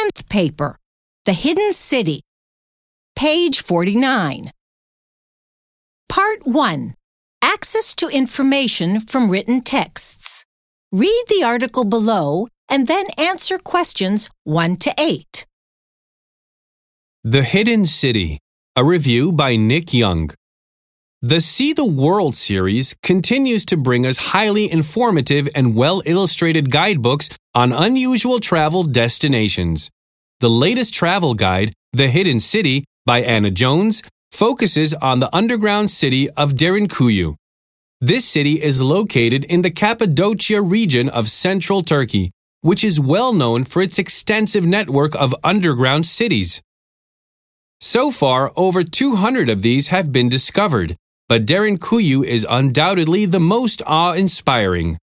10th paper, The Hidden City, page 49. Part 1. Access to information from written texts. Read the article below and then answer questions 1 to 8. The Hidden City, a review by Nick Young. The See the World series continues to bring us highly informative and well-illustrated guidebooks on unusual travel destinations. The latest travel guide, The Hidden City, by Anna Jones, focuses on the underground city of Derinkuyu. This city is located in the Cappadocia region of central Turkey, which is well known for its extensive network of underground cities. So far, over 200 of these have been discovered, but Derinkuyu is undoubtedly the most awe-inspiring.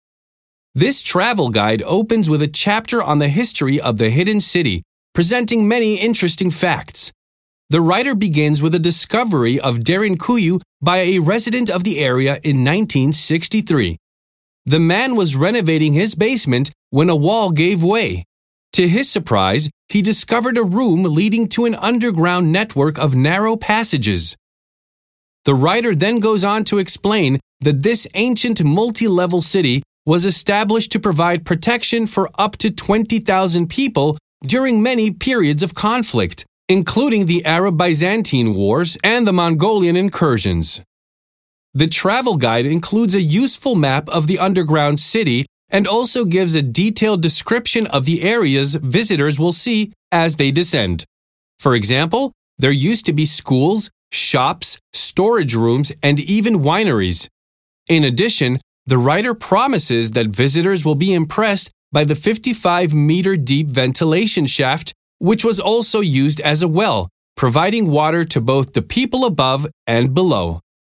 This travel guide opens with a chapter on the history of the hidden city, presenting many interesting facts. The writer begins with a discovery of Derinkuyu by a resident of the area in 1963. The man was renovating his basement when a wall gave way. To his surprise, he discovered a room leading to an underground network of narrow passages. The writer then goes on to explain that this ancient multi-level city was established to provide protection for up to 20,000 people during many periods of conflict, including the Arab-Byzantine Wars and the Mongolian incursions. The travel guide includes a useful map of the underground city and also gives a detailed description of the areas visitors will see as they descend. For example, there used to be schools, shops, storage rooms, and even wineries. In addition, the writer promises that visitors will be impressed by the 55-meter deep ventilation shaft, which was also used as a well, providing water to both the people above and below.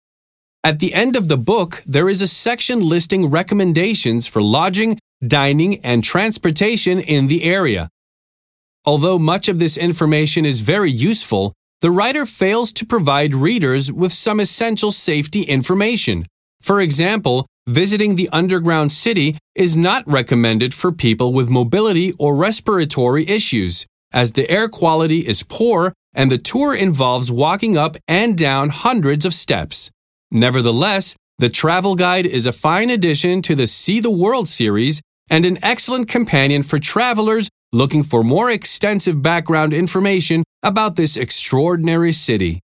At the end of the book, there is a section listing recommendations for lodging, dining, and transportation in the area. Although much of this information is very useful, the writer fails to provide readers with some essential safety information. For example, visiting the underground city is not recommended for people with mobility or respiratory issues, as the air quality is poor and the tour involves walking up and down hundreds of steps. Nevertheless, the travel guide is a fine addition to the See the World series and an excellent companion for travelers looking for more extensive background information about this extraordinary city.